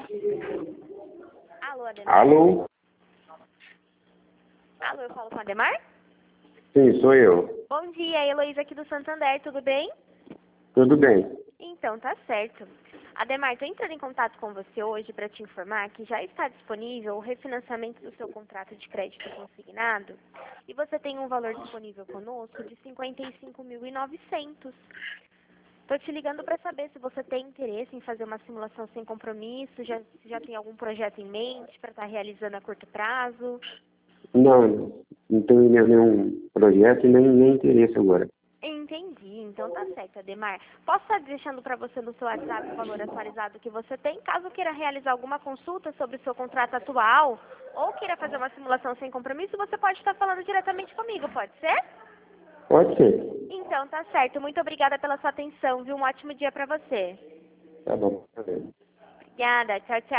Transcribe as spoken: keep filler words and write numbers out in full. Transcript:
Alô, Ademar? Alô? Alô, eu falo com a Ademar? Sim, sou eu. Bom dia, Heloísa aqui do Santander, tudo bem? Tudo bem. Então, tá certo. Ademar, estou entrando em contato com você hoje para te informar que já está disponível o refinanciamento do seu contrato de crédito consignado e você tem um valor disponível conosco de cinquenta e cinco mil e novecentos. Estou te ligando para saber se você tem interesse em fazer uma simulação sem compromisso, já, já tem algum projeto em mente para estar realizando a curto prazo. Não, não tenho nenhum projeto e nem, nem interesse agora. Entendi, então tá certo, Ademar. Posso estar deixando para você no seu WhatsApp o valor atualizado que você tem, caso queira realizar alguma consulta sobre o seu contrato atual ou queira fazer uma simulação sem compromisso, você pode estar falando diretamente comigo, pode ser? Pode ser. Então tá certo, muito obrigada pela sua atenção, viu? Um ótimo dia para você. Tá bom. Obrigada, tchau, tchau.